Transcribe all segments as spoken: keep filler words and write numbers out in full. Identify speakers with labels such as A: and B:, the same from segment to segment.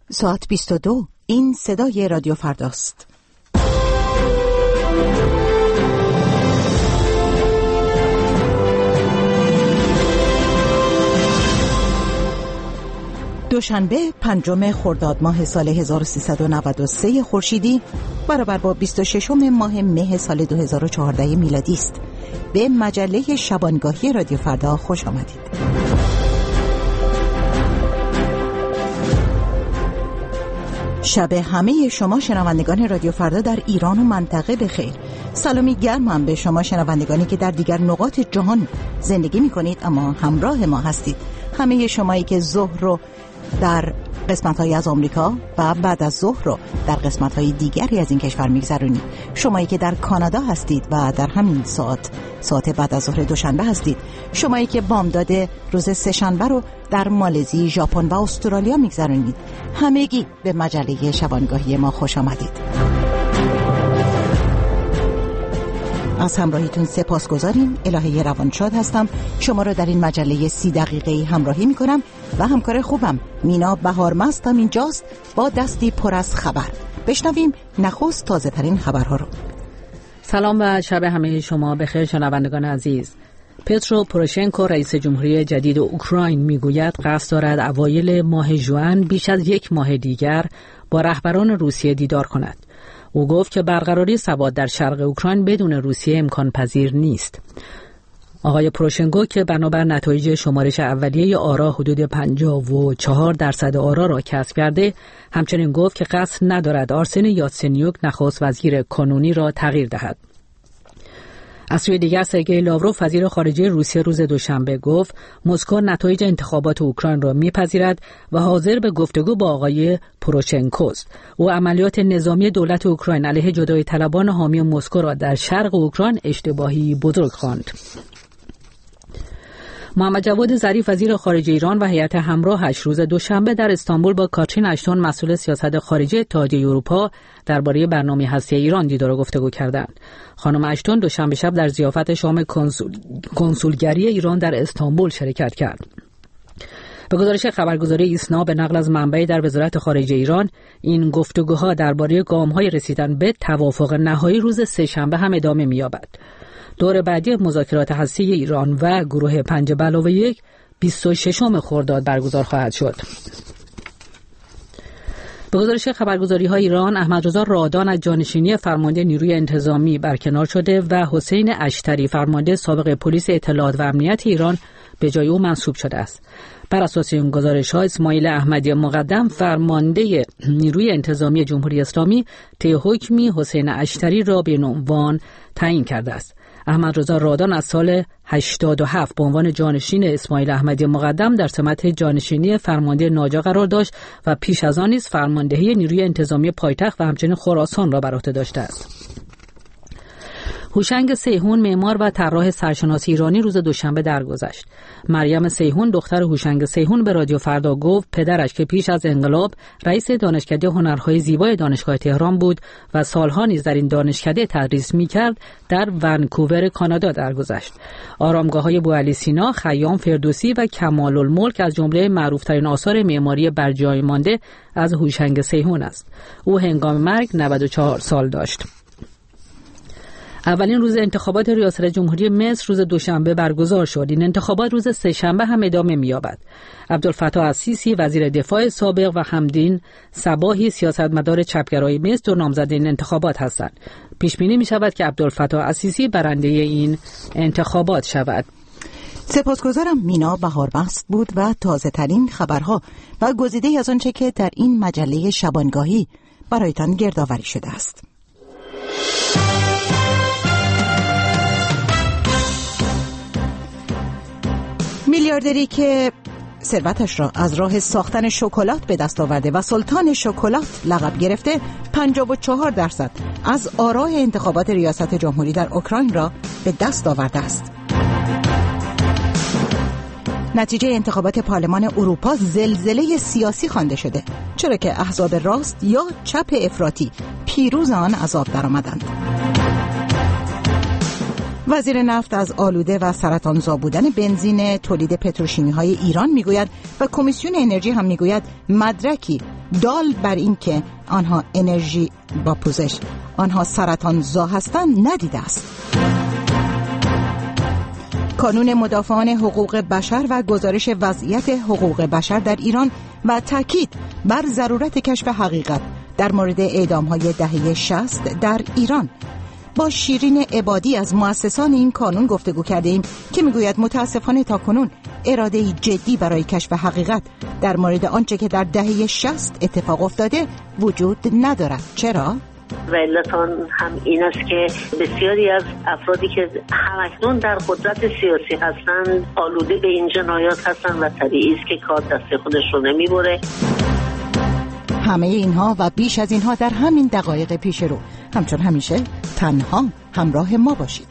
A: ساعت بیست و دو. این صدای رادیو فرداست. دوشنبه پنجم خرداد ماه سال هزار و سیصد و نود و سه خورشیدی برابر با بیست و ششم ماه مه سال دو هزار و چهارده میلادی است. به مجله شبانگاهی رادیو فردا خوش آمدید. شب همه شما شنوندگان رادیو فردا در ایران و منطقه بخیر. سلامی گرمم به شما شنوندگانی که در دیگر نقاط جهان زندگی می کنید اما همراه ما هستید. همه شمایی که ظهر رو در قسمت‌های از آمریکا و بعد از ظهر رو در قسمت‌های دیگری از این کشور می‌گذرونید. شمایی که در کانادا هستید و در همین ساعت ساعت بعد از ظهر دوشنبه هستید. شمایی که بامداد روز سه‌شنبه رو در مالزی، ژاپن و استرالیا می‌گذرونید. همگی به مجله شبانگاهی ما خوش آمدید. از همراهیتون سپاسگزاریم. الهه روانشاد هستم. شما رو در این مجله سی دقیقه‌ای همراهی می‌کنم و همکار خوبم مینا بهارمست هم اینجاست با دستی پر از خبر. بشنویم نخست تازه ترین خبرها رو.
B: سلام و شب همه شما بخیر شنوندگان عزیز. پترو پوروشنکو رئیس جمهوری جدید اوکراین میگوید قصد دارد اوایل ماه ژوئن بیش از یک ماه دیگر با رهبران روسیه دیدار کند. او گفت که برقراری ثبات در شرق اوکراین بدون روسیه امکان پذیر نیست. آقای پوروشنکو که بنابر نتایج شمارش اولیه آرا حدود پنجاه و چهار درصد آرا را کسب کرده، همچنین گفت که قصد ندارد آرسن یاتسنیوک نخست وزیر کانونی را تغییر دهد. از سوی دیگر سرگئی لاوروف وزیر خارجه روسیه روز دوشنبه گفت مسکو نتایج انتخابات اوکراین را میپذیرد و حاضر به گفتگو با آقای پوروشنکو است. او عملیات نظامی دولت اوکراین علیه جدایی طلبان حامی مسکو را در شرق اوکراین اشتباهی بزرگ خواند. محمد جواد ظریف وزیر خارجه ایران و هیئت همراهش روز دوشنبه در استانبول با کاترین اشتون مسئول سیاست خارجی اتحادیه اروپا درباره برنامه هسته‌ای ایران دیدار و گفتگو کردند. خانم اشتون دوشنبه شب در ضیافت شام کنسول... کنسولگری ایران در استانبول شرکت کرد. به گزارش خبرگزاری ایسنا به نقل از منبعی در وزارت خارجه ایران، این گفتگوها درباره گام‌های رسیدن به توافق نهایی روز سه‌شنبه هم ادامه می‌یابد. دور بعدی مذاکرات هسته‌ای ایران و گروه پنج به علاوه یک بیست و ششم خرداد برگزار خواهد شد. به گزارش خبرگزاری‌های ایران، احمدرضا رادان از جانشینی فرمانده نیروی انتظامی برکنار شده و حسین اشتری فرمانده سابق پلیس اطلاعات و امنیت ایران به جای او منصوب شده است. بر اساس این گزارش‌ها اسماعیل احمدی مقدم فرمانده نیروی انتظامی جمهوری اسلامی طی حکمی حسین اشتری را به عنوان تعیین کرده است. احمدرضا رادان از سال هشتاد و هفت به عنوان جانشین اسماعیل احمدی مقدم در سمت جانشینی فرمانده ناجا قرار داشت و پیش از آن نیز فرماندهی نیروی انتظامی پایتخت و همچنین خراسان را بر عهده داشته است. هوشنگ سیحون معمار و طراح سرشناسی ایرانی روز دوشنبه درگذشت. مریم سیحون دختر هوشنگ سیحون به رادیو فردا گفت پدرش که پیش از انقلاب رئیس دانشکده هنرهای زیبای دانشگاه تهران بود و سالها نیز در این دانشکده تدریس می‌کرد، در ونکوور کانادا درگذشت. آرامگاه‌های بوعلی سینا، خیام فردوسی و کمال الملک از جمله معروف‌ترین آثار معماری برجای مانده از هوشنگ سیحون است. او هنگام مرگ نود و چهار سال داشت. اولین روز انتخابات ریاست جمهوری مصر روز دوشنبه برگزار شد. این انتخابات روز سه‌شنبه هم ادامه می‌یابد. عبدالفتاح السیسی وزیر دفاع سابق و حمدین صباحی سیاستمدار چپگرای مصر دو نامزد این انتخابات هستند. پیش بینی می‌شود که عبدالفتاح السیسی برنده این انتخابات شود.
A: سپاسگزارم. مینا بهارمست بود و تازه ترین خبرها و گزیده‌ای از آنچه که در این مجله شبانگاهی برایتان گردآوری شده است. میلیاردری که ثروتش را از راه ساختن شکلات به دست آورده و سلطان شکلات لقب گرفته، پنجاه و چهار درصد از آرای انتخابات ریاست جمهوری در اوکراین را به دست آورده است. نتیجه انتخابات پارلمان اروپا زلزله سیاسی خوانده شده، چرا که احزاب راست یا چپ افراطی پیروز آن از آب درآمدند. وزیر نفت از آلوده و سرطانزا بودن بنزین تولید پتروشیمی‌های ایران میگوید و کمیسیون انرژی هم میگوید مدرکی دال بر این که آنها انرژی با پوزش آنها سرطان زا هستند ندیده است. کانون مدافعان حقوق بشر و گزارش وضعیت حقوق بشر در ایران و تاکید بر ضرورت کشف حقیقت در مورد اعدام‌های دهه شصت در ایران. با شیرین عبادی از مؤسسان این کانون گفتگو کرده ایم که میگوید متاسفانه تاکنون اراده جدی برای کشف حقیقت در مورد آنچه که در دهه شصت اتفاق افتاده وجود ندارد. چرا؟
C: و علت آن هم این است که بسیاری از افرادی که همکنون در قدرت سیاسی هستند آلوده به این جنایات هستند و طبیعی است که کار دست خودش رو نمیبره.
A: همه اینها و بیش از اینها در همین دقایق پیش رو. همچون همیشه تنها همراه ما باشید.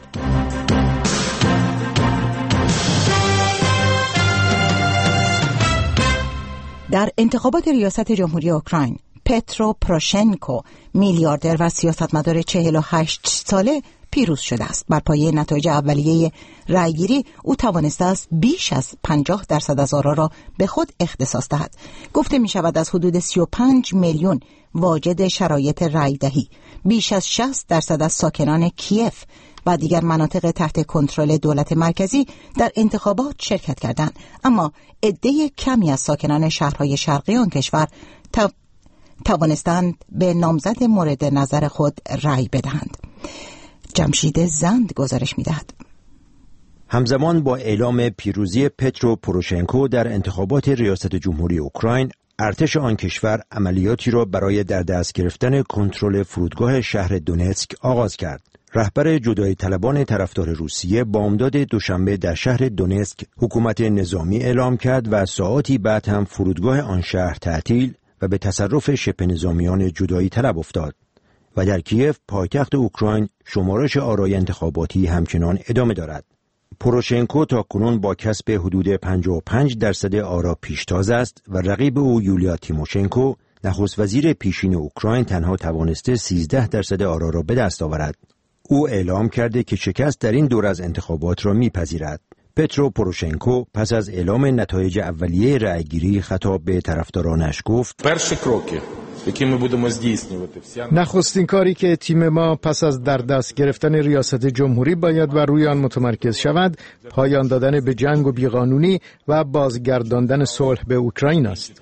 A: در انتخابات ریاست جمهوری اوکراین، پترو پروشنکو میلیاردر و سیاستمدار چهل و هشت ساله پیروز شده است. بر پایه نتایج اولیه رأیگیری او توانسته است بیش از پنجاه درصد از آرا را به خود اختصاص دهد. گفته می شود از حدود سی و پنج میلیون واجد شرایط رأیدهی بیش از شصت درصد از ساکنان کیف و دیگر مناطق تحت کنترل دولت مرکزی در انتخابات شرکت کردند، اما عده کمی از ساکنان شهرهای شرقی آن کشور توانستند به نامزد مورد نظر خود رأی بدهند. جمشید زند گزارش می‌دهد.
D: همزمان با اعلام پیروزی پترو پروشنکو در انتخابات ریاست جمهوری اوکراین، ارتش آن کشور عملیاتی را برای در دست گرفتن کنترل فرودگاه شهر دونتسک آغاز کرد. رهبر جدایی طلبان طرفدار روسیه بامداد دوشنبه در شهر دونتسک حکومت نظامی اعلام کرد و ساعاتی بعد هم فرودگاه آن شهر تعطیل و به تصرف شبه نظامیان جدایی طلب افتاد. و در کیف پایتخت اوکراین شمارش آرای انتخاباتی همچنان ادامه دارد. پروشنکو تاکنون با کسب حدود پنجاه و پنج درصد آرا پیشتاز است و رقیب او یولیا تیموشنکو نخست وزیر پیشین اوکراین تنها توانسته سیزده درصد آرا را به دست آورد. او اعلام کرده که شکست در این دور از انتخابات را میپذیرد. پترو پروشنکو پس از اعلام نتایج اولیه رأیگیری خطاب به طرفدارانش گفت:
E: نخستین کاری که تیم ما پس از در دست گرفتن ریاست جمهوری باید و روی آن متمرکز شود، پایان دادن به جنگ و بیقانونی و بازگرداندن صلح به اوکراین است.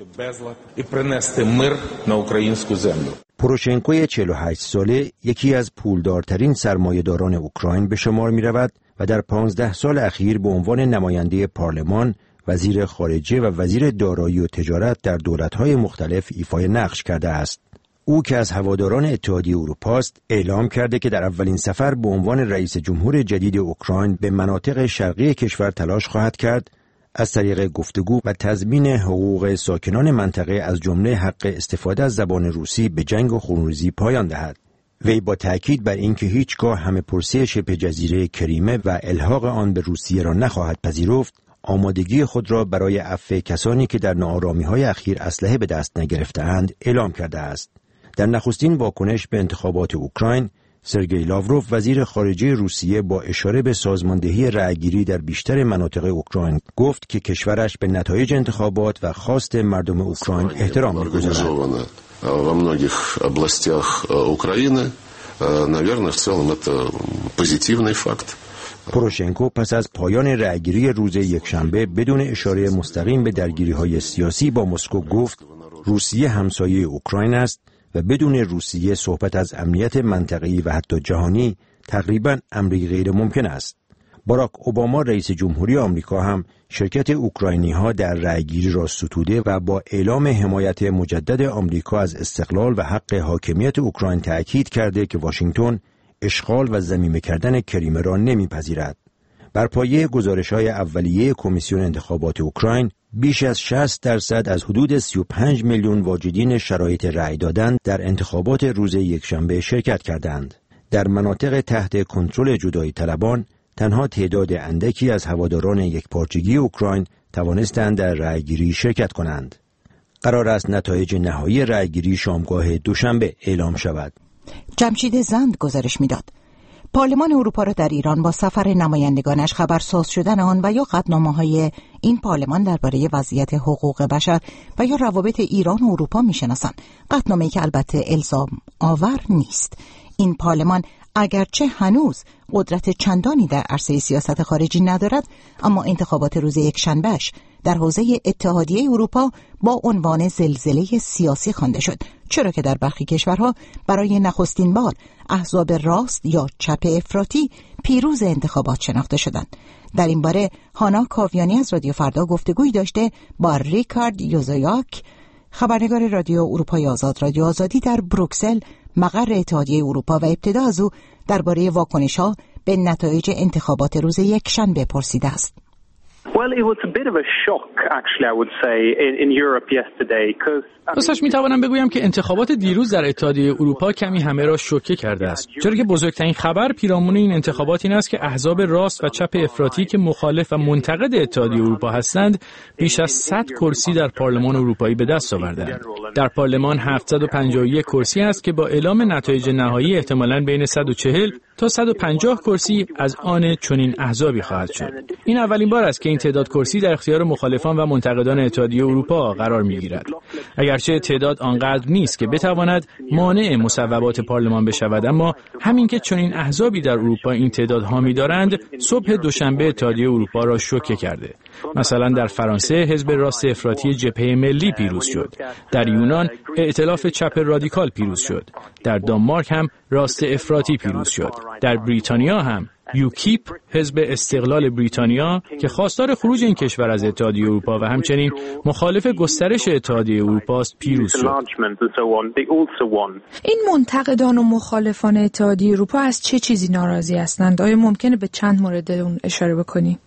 D: پروشنکوی چهل و هشت ساله یکی از پولدارترین سرمایه‌داران اوکراین به شمار می رود و در پانزده سال اخیر به عنوان نماینده پارلمان، وزیر خارجه و وزیر دارایی و تجارت در دولت‌های مختلف ایفای نقش کرده است. او که از هواداران اتحادیه اروپا است، اعلام کرده که در اولین سفر به عنوان رئیس جمهور جدید اوکراین به مناطق شرقی کشور تلاش خواهد کرد از طریق گفتگو و تضمین حقوق ساکنان منطقه از جمله حق استفاده از زبان روسی به جنگ و خونریزی پایان دهد. وی با تأکید بر اینکه هیچگاه همه‌پرسی شبه جزیره کریمه و الحاق آن به روسیه را نخواهد پذیرفت، آمادگی خود را برای عفو کسانی که در ناآرامی‌های اخیر اسلحه به دست نگرفته‌اند اعلام کرده است. در نخستین واکنش به انتخابات اوکراین، سرگئی لاوروف وزیر خارجه روسیه با اشاره به سازماندهی رأیگیری در بیشتر مناطق اوکراین گفت که کشورش به نتایج انتخابات و خواست مردم اوکراین احترام می‌گذارد.
F: во многих областях Украины, наверное, в целом это позитивный факт.
D: پروشنکو پس از پایان رأیگیری روز یکشنبه بدون اشاره مستقیم به درگیری‌های سیاسی با مسکو گفت روسیه همسایه اوکراین است و بدون روسیه صحبت از امنیت منطقه‌ای و حتی جهانی تقریباً امری غیر ممکن است. باراک اوباما رئیس جمهوری آمریکا هم شرکت اوکراینی‌ها در رأیگیری را ستوده و با اعلام حمایت مجدد آمریکا از استقلال و حق حاکمیت اوکراین تأکید کرده که واشنگتن اشغال و ضمیمه کردن کریمه را نمیپذیرد. بر پایه گزارش‌های اولیه کمیسیون انتخابات اوکراین، بیش از شصت درصد از حدود سی و پنج میلیون واجدین شرایط رأی دادن در انتخابات روز یکشنبه شرکت کردند. در مناطق تحت کنترل جدایی طلبان، تنها تعداد اندکی از هواداران یکپارچگی اوکراین توانستند در رأیگیری شرکت کنند. قرار است نتایج نهایی رأیگیری شامگاه دوشنبه اعلام شود.
A: جمشید زند گزارش می‌داد. پارلمان اروپا را در ایران با سفر نمایندگانش خبرساز شدن آن و یا قطعنامه‌های این پارلمان درباره وضعیت حقوق بشر و یا روابط ایران و اروپا می‌شناسند. قطعنامه‌ای که البته الزام آور نیست. این پارلمان اگرچه هنوز قدرت چندانی در عرصه سیاست خارجی ندارد، اما انتخابات روز یکشنبهش در حوزه اتحادیه اروپا با عنوان زلزله سیاسی خوانده شد، چرا که در برخی کشورها برای نخستین بار احزاب راست یا چپ افراطی پیروز انتخابات شناخته شدند. در این باره هانا کاویانی از رادیو فردا گفتگویی داشته با ریکارد یوزایاک، خبرنگار رادیو اروپای آزاد، رادیو آزادی در بروکسل، مقر اتحادیه اروپا، و ابتدا از او درباره واکنش‌ها به نتایج انتخابات روز یکشنبه پرسیده است.
G: Well, it was a bit of a shock, actually, I would say, in, in Europe yesterday, because
H: راستش میتوانم بگویم که انتخابات دیروز در اتحادیه اروپا کمی همه را شوکه کرده است، چرا که بزرگترین خبر پیرامون این انتخابات این است که احزاب راست و چپ افراطی که مخالف و منتقد اتحادیه اروپا هستند بیش از صد کرسی در پارلمان اروپایی به دست آوردند. در پارلمان هفتصد و پنجاه و یک کرسی است که با اعلام نتایج نهایی احتمالاً بین صد و چهل تا صد و پنجاه کرسی از آن چنین احزابی خواهد شد. این اولین بار است که این تعداد کرسی در اختیار مخالفان و منتقدان اتحادیه اروپا قرار می‌گیرد. اگرچه تعداد آنقدر نیست که بتواند مانع مصوبات پارلمان بشود، اما همین که چنین احزابی در اروپا این تعداد حامی دارند، صبح دوشنبه اتحادیه اروپا را شوکه کرده. مثلا در فرانسه حزب راست افراطی جبهه ملی پیروز شد. در یونان ائتلاف چپ رادیکال پیروز شد. در دانمارک هم راست افراطی پیروز شد. در بریتانیا هم یوکیپ، حزب استقلال بریتانیا که خواستار خروج این کشور از اتحادیه اروپا و همچنین مخالف گسترش اتحادیه اروپا است، پیروز شد.
I: این منتقدان و مخالفان اتحادیه اروپا از چه چیزی ناراضی هستند؟ آیا ممکنه به چند مورد اون اشاره بکنی؟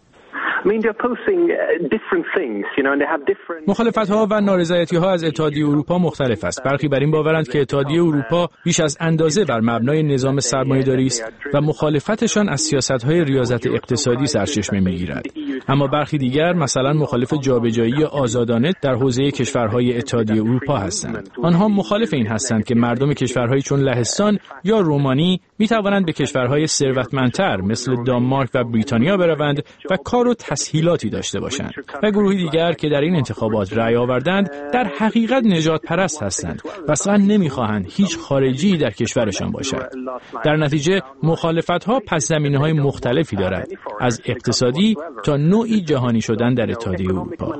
H: مخالفت‌ها و نارضایتی‌ها از اتحادیه اروپا مختلف است. برخی بر این باورند که اتحادیه اروپا بیش از اندازه بر مبنای نظام سرمایه‌داری است و مخالفتشان از سیاست‌های ریاضت اقتصادی سرچشمه می‌گیرد. اما برخی دیگر مثلا مخالف جابجایی آزادانه در حوزه کشورهای اتحادیه اروپا هستند. آنها مخالف این هستند که مردم کشورهایی چون لهستان یا رومانی می‌توانند به کشورهای ثروتمندتر مثل دانمارک و بریتانیا بروند و کار و تسهیلاتی داشته باشند. و گروهی دیگر که در این انتخابات رأی آوردند در حقیقت نجات پرست هستند و اصلا نمیخواهند هیچ خارجی در کشورشان باشد. در نتیجه مخالفت‌ها پس زمینه‌های مختلفی دارد، از اقتصادی تا نوعی جهانی شدن در اتحادیه اروپا.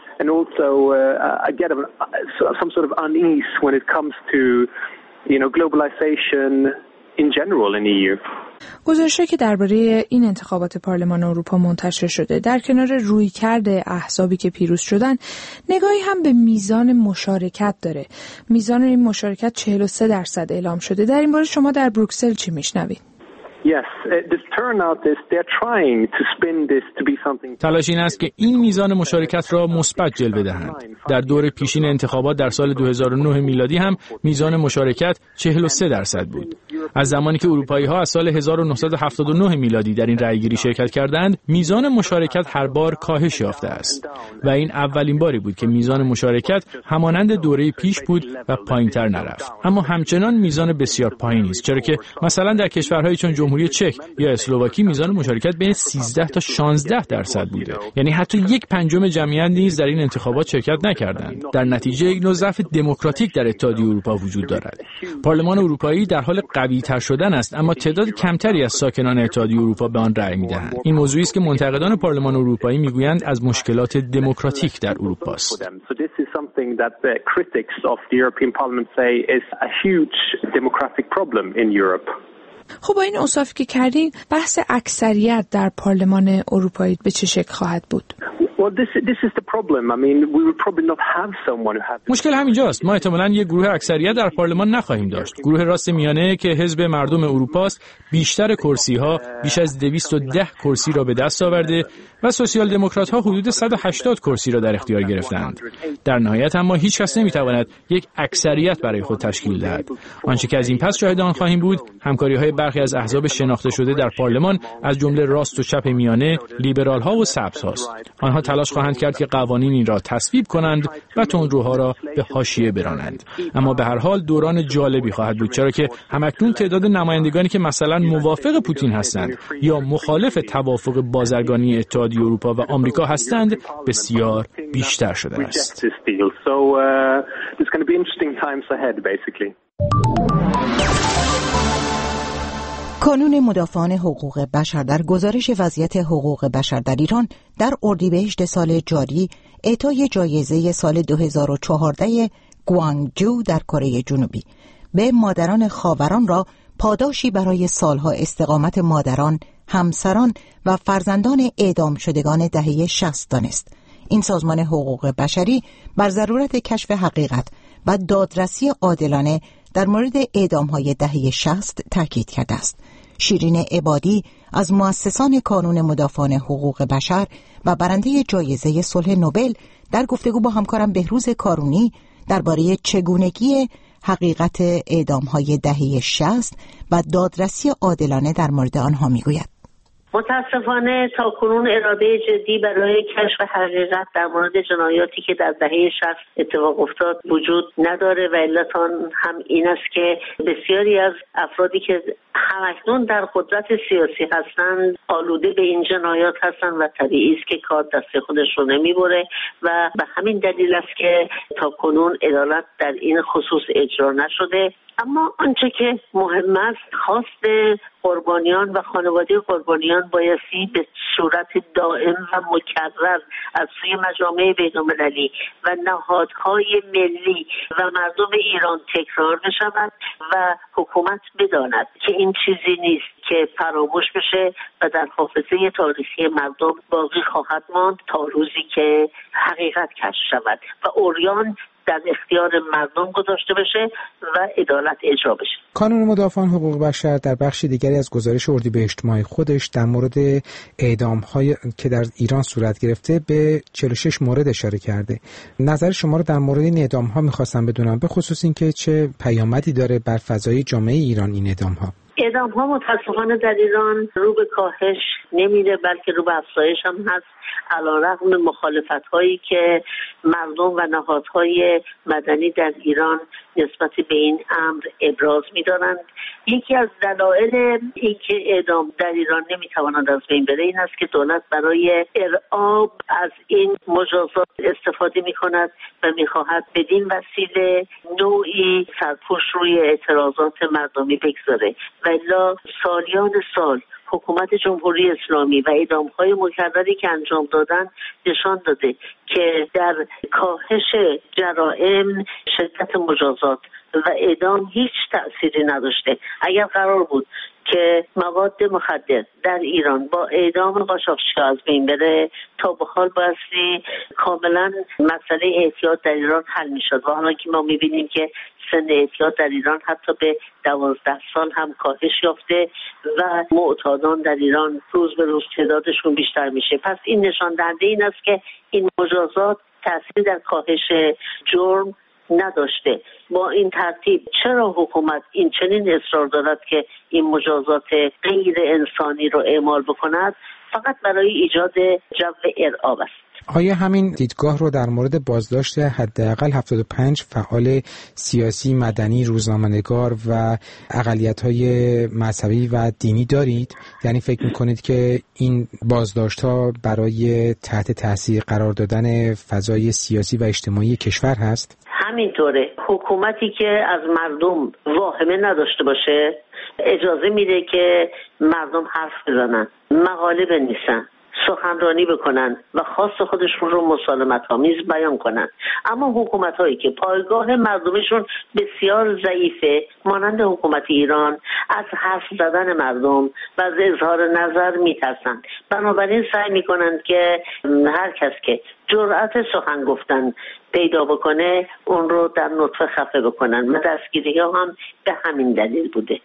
I: گزارشی که درباره این انتخابات پارلمان اروپا منتشر شده، در کنار رویکرد احزابی که پیروز شدن، نگاهی هم به میزان مشارکت داره. میزان این مشارکت چهل و سه درصد اعلام شده. در این باره شما در بروکسل چی میشنوید؟
H: تلاش این است که این میزان مشارکت را مثبت جلوه دهند. در دور پیشین انتخابات در سال دو هزار و نه میلادی هم میزان مشارکت چهل و سه درصد بود. از زمانی که اروپایی‌ها از سال هزار و نهصد و هفتاد و نه میلادی در این رأیگیری شرکت کردند، میزان مشارکت هر بار کاهش یافته است و این اولین باری بود که میزان مشارکت همانند دوره پیش بود و پایین‌تر نرفت. اما همچنان میزان بسیار پایینی است، چرا که مثلا در کشورهای چون جمهوری چک یا اسلواکی میزان مشارکت بین سیزده تا شانزده درصد بوده. یعنی حتی یک پنجم جمعیت نیز در این انتخابات شرکت نکردند. در نتیجه یک نوع ضعف دموکراتیک در اتحادیه اروپا وجود دارد. پارلمان اروپایی در حال قوی‌تر شدن است، اما تعداد کمتری از ساکنان اتحادیه اروپا به آن رأی می‌دهند. این موضوعی است که منتقدان پارلمان اروپایی میگویند از مشکلات دموکراتیک در اروپا است.
I: خب با این اوصافی که کردین، بحث اکثریت در پارلمان اروپایی به چه شکل خواهد بود؟
H: مشکل همینجاست. ما احتمالاً یک گروه اکثریت در پارلمان نخواهیم داشت. گروه راست میانه که حزب مردم اروپاست بیشتر کرسی‌ها، بیش از دویست و ده کرسی را به دست آورده و سوسیال دموکرات‌ها حدود صد و هشتاد کرسی را در اختیار گرفتند. در نهایت اما هیچ کس نمی‌تواند یک اکثریت برای خود تشکیل دهد. آنچه که از این پس شاهد آن خواهیم بود، همکاری‌های برخی از احزاب شناخته شده در پارلمان از جمله راست و چپ میانه، لیبرال‌ها و سبزهاست. آنها تلاش خواهند کرد که قوانینی را تصویب کنند و تندروها را به حاشیه برانند. اما به هر حال دوران جالبی خواهد بود، چرا که همکنون تعداد نمایندگانی که مثلا موافق پوتین هستند یا مخالف توافق بازرگانی اتحادیه اروپا و آمریکا هستند بسیار بیشتر شده است.
A: کانون مدافعان حقوق بشر در گزارش وضعیت حقوق بشر در ایران در اردیبهشت سال جاری اعطای جایزه سال دو هزار و چهارده گوانگجو در کره جنوبی به مادران خاوران را پاداشی برای سالها استقامت مادران، همسران و فرزندان اعدام شدگان دهه شصت دانست. این سازمان حقوق بشری بر ضرورت کشف حقیقت و دادرسی عادلانه در مورد اعدام‌های دهه شصت تاکید کرده است. شیرین عبادی از مؤسسان کانون مدافعان حقوق بشر و برنده جایزه صلح نوبل در گفتگو با همکارم بهروز کارونی درباره چگونگی حقیقت اعدام‌های دهه شصت و دادرسی عادلانه در مورد آنها میگوید.
C: متاسفانه تاکنون اراده جدی برای کشف حقیقت در مورد جنایاتی که در دهه شصت اتفاق افتاد وجود نداره و علتان هم این است که بسیاری از افرادی که همکنون در قدرت سیاسی هستند آلوده به این جنایات هستند و طبیعی است که کار دست خودش رو نمیبره و به همین دلیل است که تاکنون عدالت در این خصوص اجرا نشده. اما آنچه که مهم است خواست قربانیان و خانواده قربانیان بایستی به صورت دائم و مکرر از سوی مجامع بین‌المللی و نهادهای ملی و مردم ایران تکرار بشود و حکومت بداند که این چیزی نیست که فراموش بشه و در حافظه تاریخی مردم باقی خواهد ماند تا روزی که حقیقت کشف شود و عریان در اختیار مردم گذاشته بشه و عدالت اجرا بشه.
J: کانون مدافعان حقوق بشر در بخش دیگری از گزارش اردیبهشت ماه خودش در مورد اعدام‌های که در ایران صورت گرفته به چهل و شش مورد اشاره کرده. نظر شما رو در مورد این اعدام‌ها می‌خواستم بدونم، به خصوص اینکه چه پیامدی داره بر فضای جامعه ایران این اعدام‌ها.
C: اعدام ها متاسفانه در ایران رو به کاهش نمیره بلکه رو به افزایش هم هست، علیرغم مخالفت هایی که مردم و نهادهای مدنی در ایران نسبت به این امر ابراز می‌دارند. یکی از دلایل اینکه اعدام در ایران نمیتواند از بین بره این است که دولت برای ارعاب از این مجازات استفاده می‌کند و می‌خواهد بدین وسیله نوعی سرپوش روی اعتراضات مردمی بگذاره. ولی سالیان سال حکومت جمهوری اسلامی و اعدام‌های مکرری که انجام دادن نشان داده که در کاهش جرائم شدت مجازات و اعدام هیچ تأثیری نداشته. اگر قرار بود که مواد مخدر در ایران با اعدام قاچاقچی‌ها از بین بره تا به حال بایستی کاملا مسئله اعتیاد در ایران حل می‌شد و حالا که ما می‌بینیم که سن اعتیاد در ایران حتی به دوازده سال هم کاهش یافته و معتادان در ایران روز به روز تعدادشون بیشتر میشه. پس این نشان دهنده این است که این مجازات تأثیر در کاهش جرم نداشته. با این ترتیب چرا حکومت این چنین اصرار دارد که این مجازات غیر انسانی رو اعمال بکند؟ فقط برای ایجاد جو ارعاب است.
J: آیا همین دیدگاه رو در مورد بازداشت حداقل هفتاد و پنج فعال سیاسی، مدنی، روزنامه‌نگار و اقلیت‌های مذهبی و دینی دارید؟ یعنی فکر می‌کنید که این بازداشت‌ها برای تحت تاثیر قرار دادن فضای سیاسی و اجتماعی کشور هست؟
C: همینطوره. حکومتی که از مردم واهمه نداشته باشه اجازه میده که مردم حرف بزنن، مقاله بنویسن، سخنرانی بکنن و خواست خودشون رو مسالمت‌آمیز بیان کنن. اما حکومت‌هایی که پایگاه مردمشون بسیار ضعیفه مانند حکومت ایران از حرف زدن مردم و از اظهار نظر میترسن. بنابراین سعی میکنن که هر کس که جرأت سخن گفتن پیدا بکنه اون رو در نطفه خفه بکنن و دستگیری‌ها هم به همین دلیل بوده.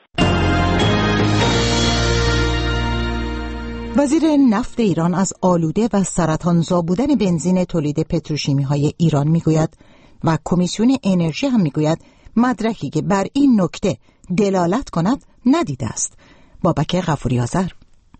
A: وزیر نفت ایران از آلوده و سرطانزا بودن بنزین تولید پتروشیمی‌های ایران میگوید و کمیسیون انرژی هم میگوید مدرکی که بر این نکته دلالت کند ندیده است. بابک غفوری آذر.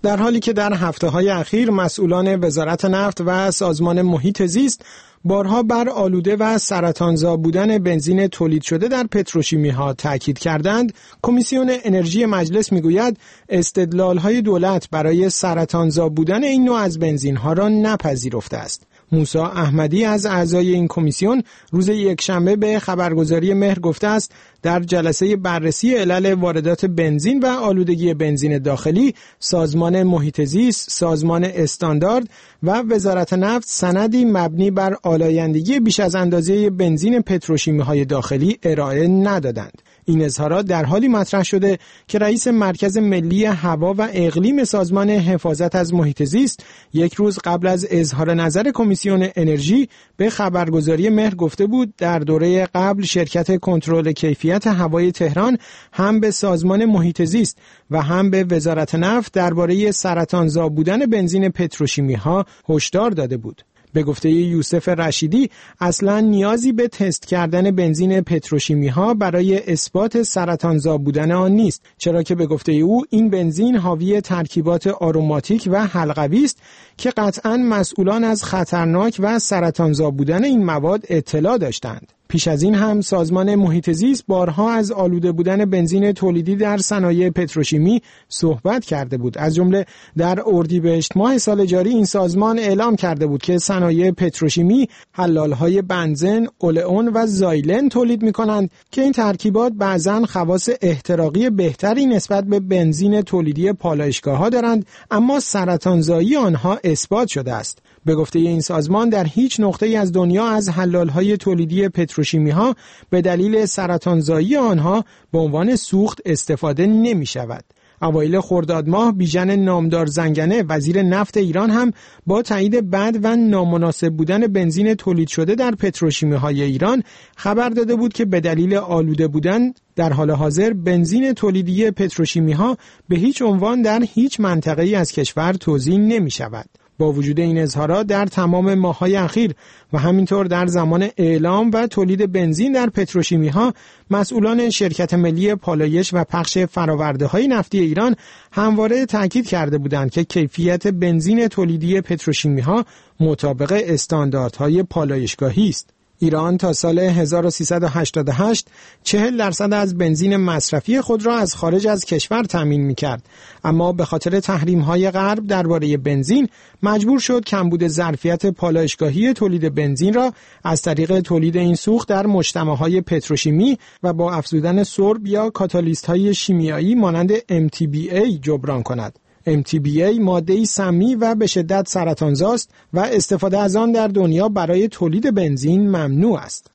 K: در حالی که در هفته‌های اخیر مسئولان وزارت نفت و سازمان محیط زیست بارها بر آلوده و سرطانزا بودن بنزین تولید شده در پتروشیمی‌ها تاکید کردند، کمیسیون انرژی مجلس میگوید استدلال‌های دولت برای سرطانزا بودن این نوع از بنزین‌ها را نپذیرفته است. موسی احمدی از اعضای این کمیسیون روز یکشنبه به خبرگزاری مهر گفته است در جلسه بررسی علل واردات بنزین و آلودگی بنزین داخلی، سازمان محیط زیست، سازمان استاندارد و وزارت نفت سندی مبنی بر آلایندگی بیش از اندازه بنزین پتروشیمی‌های داخلی ارائه ندادند. این اظهارات در حالی مطرح شده که رئیس مرکز ملی هوا و اقلیم سازمان حفاظت از محیط زیست یک روز قبل از اظهار نظر کمیسیون انرژی به خبرگزاری مهر گفته بود در دوره قبل شرکت کنترل کیفیت هوای تهران هم به سازمان محیط زیست و هم به وزارت نفت درباره سرطانزا بودن بنزین پتروشیمی‌ها هشدار داده بود. به گفته یوسف رشیدی اصلا نیازی به تست کردن بنزین پتروشیمی‌ها برای اثبات سرطانزا بودن آن نیست، چرا که به گفته او این بنزین حاوی ترکیبات آروماتیک و حلقوی است که قطعاً مسئولان از خطرناک و سرطانزا بودن این مواد اطلاع داشتند. پیش از این هم سازمان محیط زیست بارها از آلوده بودن بنزین تولیدی در صنایع پتروشیمی صحبت کرده بود. از جمله در اردیبهشت ماه سال جاری این سازمان اعلام کرده بود که صنایع پتروشیمی حلال‌های بنزن، اولئون و زایلن تولید می‌کنند که این ترکیبات بعضاً خواص احتراقی بهتری نسبت به بنزین تولیدی پالایشگاه‌ها دارند، اما سرطانزایی آنها اثبات شده است. به گفته این سازمان در هیچ نقطه‌ای از دنیا از حلال‌های تولیدی پتروشیمی‌ها به دلیل سرطانزایی آنها به عنوان سوخت استفاده نمی‌شود. اوایل خرداد ماه بیژن نامدار زنگنه وزیر نفت ایران هم با تایید بد و نامناسب بودن بنزین تولید شده در پتروشیمی‌های ایران خبر داده بود که به دلیل آلوده بودن در حال حاضر بنزین تولیدی پتروشیمی‌ها به هیچ عنوان در هیچ منطقه‌ای از کشور توزیع نمی‌شود. با وجود این اظهارات در تمام ماه‌های اخیر و همینطور در زمان اعلام و تولید بنزین در پتروشیمی‌ها، مسئولان شرکت ملی پالایش و پخش فرآورده‌های نفتی ایران همواره تاکید کرده بودند که کیفیت بنزین تولیدی پتروشیمی‌ها مطابق استانداردهای پالایشگاهی است. ایران تا سال هزار و سیصد و هشتاد و هشت چهل درصد از بنزین مصرفی خود را از خارج از کشور تامین می‌کرد، اما به خاطر تحریم‌های غرب درباره بنزین مجبور شد کمبود ظرفیت پالایشگاهی تولید بنزین را از طریق تولید این سوخت در مجتمع‌های پتروشیمی و با افزودن سرب یا کاتالیست‌های شیمیایی مانند ام تی بی ای جبران کند. ام تی بی ای ماده‌ای سمی و به شدت سرطانزاست و استفاده از آن در دنیا برای تولید بنزین ممنوع است.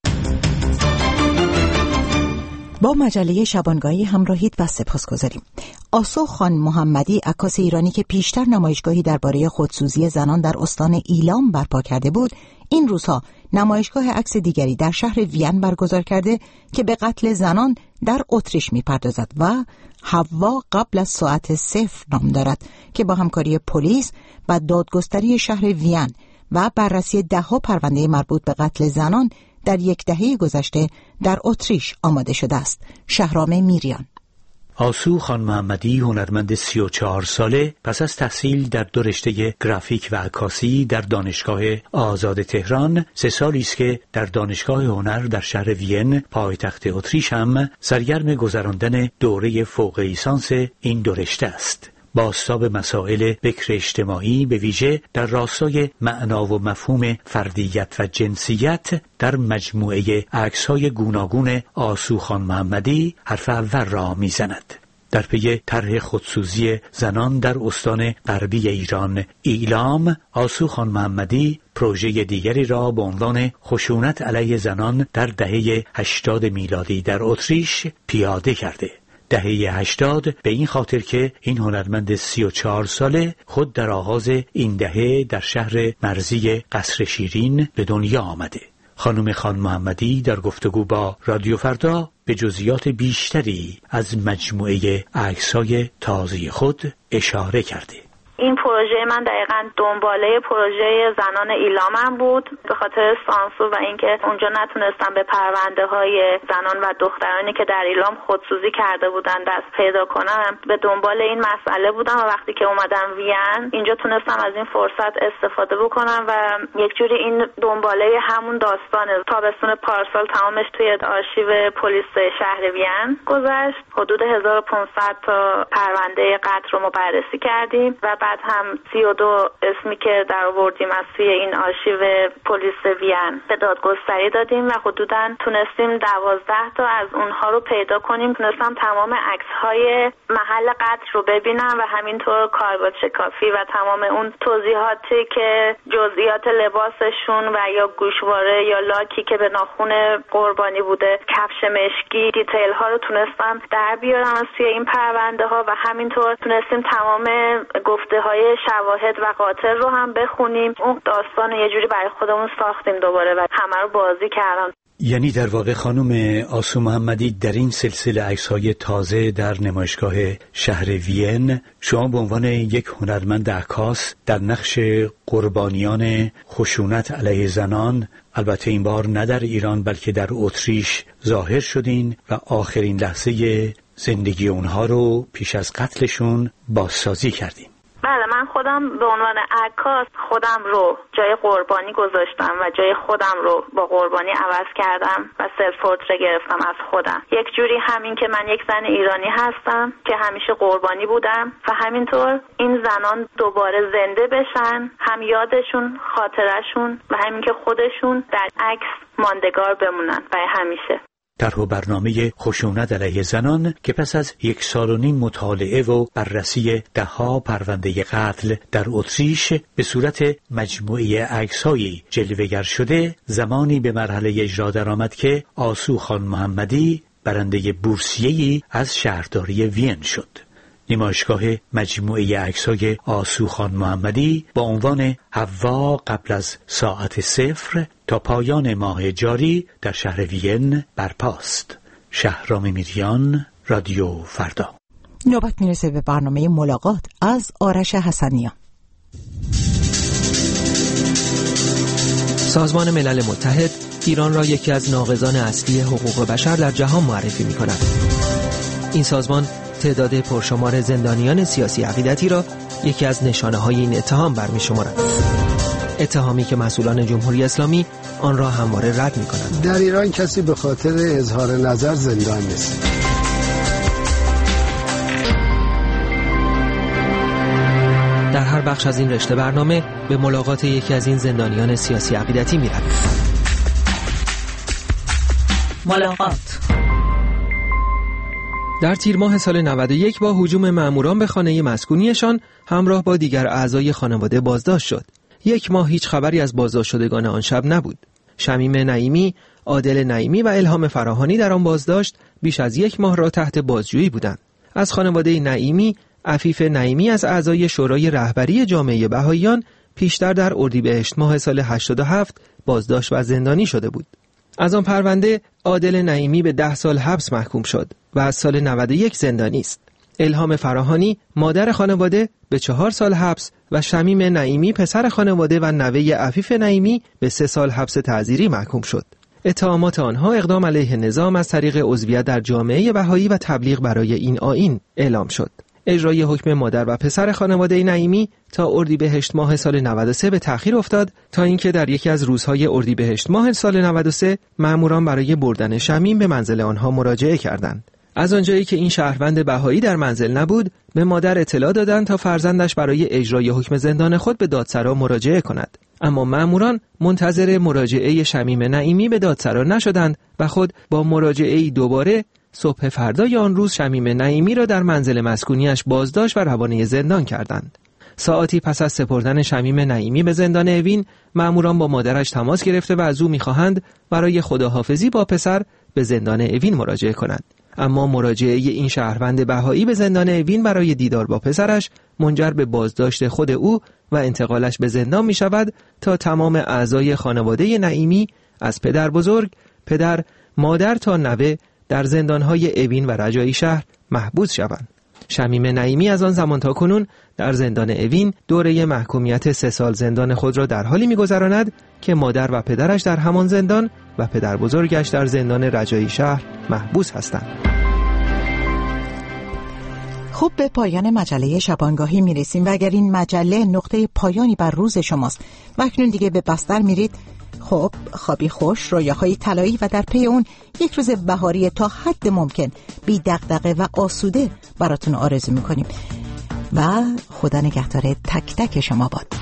A: با مجله شبانگاهی همراهید و سپاسگزاریم. آسو خان محمدی، عکاس ایرانی که پیشتر نمایشگاهی درباره خودسوزی زنان در استان ایلام برپا کرده بود، این روزها نمایشگاه عکس دیگری در شهر وین برگزار کرده که به قتل زنان در اتریش می‌پردازد و حوا قبل از ساعت صفر نام دارد که با همکاری پلیس و دادگستری شهر وین و بررسی ده‌ها پرونده مربوط به قتل زنان در یک دهه گذشته در اتریش آماده شده است. شهرام میریان.
L: آسو خان محمدی، هنرمند سی و چهار ساله، پس از تحصیل در دو رشته گرافیک و عکاسی در دانشگاه آزاد تهران، سه سالی است که در دانشگاه هنر در شهر وین پایتخت اتریش هم سرگرم گذراندن دوره فوق لیسانس این دو رشته است. بازتاب مسائل فکر اجتماعی به ویژه در راستای معنا و مفهوم فردیت و جنسیت در مجموعه عکس‌های گوناگون آسو خان محمدی حرف اول را می‌زند. در پی طرح خودسوزی زنان در استان غربی ایران ایلام، آسو خان محمدی پروژه دیگری را به عنوان خشونت علیه زنان در دهه هشتاد میلادی در اتریش پیاده کرده. دهه هشتاد به این خاطر که این هنرمند سی و چهار ساله خود در آغاز این دهه در شهر مرزی قصر شیرین به دنیا آمده. خانم خان محمدی در گفتگو با رادیو فردا به جزئیات بیشتری از مجموعه عکس‌های تازه خود اشاره کرده.
M: این پروژه من دقیقاً دنباله پروژه زنان ایلامم بود. به خاطر سانسور و اینکه اونجا نتونستم به پرونده های زنان و دخترانی که در ایلام خودسوزی کرده بودن دست پیدا کنم، به دنبال این مسئله بودم و وقتی که اومدم وین اینجا تونستم از این فرصت استفاده بکنم و یک جوری این دنباله همون داستان تابستون پارسال تمامش توی آرشیو پلیس شهر وین گذشت. حدود هزار و پانصد تا پرونده قتل رو ما بررسی کردیم و بعد هم سی و دو اسمی که در آوردیم از توی این آرشیو پلیس وین به دادگستری دادیم و حدوداً تونستیم دوازده تا از اونها رو پیدا کنیم. تونستم تمام عکس‌های محل قتل رو ببینم و همینطور کاربرد شکافی و تمام اون توضیحاتی که جزئیات لباسشون و یا گوشواره یا لاکی که به ناخن قربانی بوده، کفش مشکی، دیتیل ها رو تونستم در بیارم از توی این پرونده ها و همینطور تونستیم تمام گفته های شواهد و قاتل رو هم بخونیم. اون داستان رو یه جوری برای خودمون ساختیم دوباره و همه رو بازی کردم.
L: یعنی در واقع خانم آسو محمدی در این سلسله عکس‌های تازه در نمایشگاه شهر وین شما به عنوان یک هنرمند عکاس در نقش قربانیان خشونت علیه زنان، البته این بار نه در ایران بلکه در اتریش ظاهر شدین و آخرین لحظه زندگی اونها رو پیش از قتلشون بازسازی کردین.
M: بله، من خودم به عنوان عکاس خودم رو جای قربانی گذاشتم و جای خودم رو با قربانی عوض کردم و سلف پورتره گرفتم از خودم. یک جوری همین که من یک زن ایرانی هستم که همیشه قربانی بودم و همینطور این زنان دوباره زنده بشن، هم یادشون، خاطرشون و همین که خودشون در عکس ماندگار بمونن برای همیشه.
L: طرح و برنامه خشونت علیه زنان که پس از یک سال و نیم مطالعه و بررسی دهها پرونده قتل در اتریش به صورت مجموعه عکس‌هایی جلوه‌گر شده، زمانی به مرحله اجرا درآمد که آسو خان محمدی برنده بورسیه‌ای از شهرداری وین شد. نمایشگاه مجموعه عکس‌های آسو خان محمدی با عنوان حوا قبل از ساعت صفر تا پایان ماه جاری در شهر وین برپاست. شهرام میریان، رادیو فردا.
A: نوبت میرسه به برنامه ملاقات از آرش حسنیان.
N: سازمان ملل متحد ایران را یکی از ناقضان اصلی حقوق بشر در جهان معرفی می کند. این سازمان تعداد پرشمار زندانیان سیاسی عقیدتی را یکی از نشانه‌های این اتهام برمی شمارد. اتهامی که مسئولان جمهوری اسلامی آن را همواره رد می کنند.
O: در ایران کسی به خاطر اظهار نظر زندان نیست.
N: در هر بخش از این رشته برنامه به ملاقات یکی از این زندانیان سیاسی عقیدتی می رویم.
A: ملاقات.
N: در تیر ماه سال نود و یک با هجوم ماموران به خانه مسکونیشان همراه با دیگر اعضای خانواده بازداشت شد. یک ماه هیچ خبری از بازداشت شدگان آن شب نبود. شمیم نعیمی، عادل نعیمی و الهام فراهانی در آن بازداشت بیش از یک ماه را تحت بازجویی بودند. از خانواده نعیمی، عفیف نعیمی از اعضای شورای رهبری جامعه بهائیان پیشتر در اردیبهشت ماه سال هشتاد و هفت بازداشت و زندانی شده بود. از آن پرونده عادل نعیمی به ده سال حبس محکوم شد و از سال نود و یک زندانی است. الهام فراهانی مادر خانواده به چهار سال حبس و شمیم نعیمی پسر خانواده و نوه عفیف نعیمی به سه سال حبس تعزیری محکوم شد. اتهامات آنها اقدام علیه نظام از طریق عضویت در جامعه بهایی و تبلیغ برای این آیین اعلام شد. اجرای حکم مادر و پسر خانواده نعیمی تا اردیبهشت ماه سال نود و سه به تأخیر افتاد تا اینکه در یکی از روزهای اردیبهشت ماه سال نود و سه ماموران برای بردن شمیم به منزل آنها مراجعه کردند. از آنجایی که این شهروند بهایی در منزل نبود، به مادر اطلاع دادند تا فرزندش برای اجرای حکم زندان خود به دادسرا مراجعه کند. اما ماموران منتظر مراجعه شمیم نعیمی به دادسرا نشدند و خود با مراجعه دوباره صبح فردای آن روز شمیم نعیمی را در منزل مسکونیش بازداشت و روانه زندان کردند. ساعتی پس از سپردن شمیم نعیمی به زندان اوین، ماموران با مادرش تماس گرفته و از او می‌خواهند برای خداحافظی با پسر به زندان اوین مراجعه کند. اما مراجعه این شهروند بهایی به زندان اوین برای دیدار با پسرش منجر به بازداشت خود او و انتقالش به زندان می شود تا تمام اعضای خانواده نعیمی از پدر بزرگ، پدر، مادر تا نوه در زندانهای اوین و رجایی شهر محبوس شوند. شمیم نعیمی از آن زمان تا کنون در زندان اوین دوره محکومیت سه سال زندان خود را در حالی می‌گذراند که مادر و پدرش در همان زندان و پدر بزرگش در زندان رجایی شهر محبوس هستند.
A: خوب به پایان مجله شبانگاهی میرسیم و اگر این مجله نقطه پایانی بر روز شماست و اکنون دیگه به بستر میرید، خب خوابی خوش، رویاهای طلایی و در پی اون یک روز بهاری تا حد ممکن بی دغدغه و آسوده براتون آرزو میکنیم و خدا نگهدار تک تک شما باد.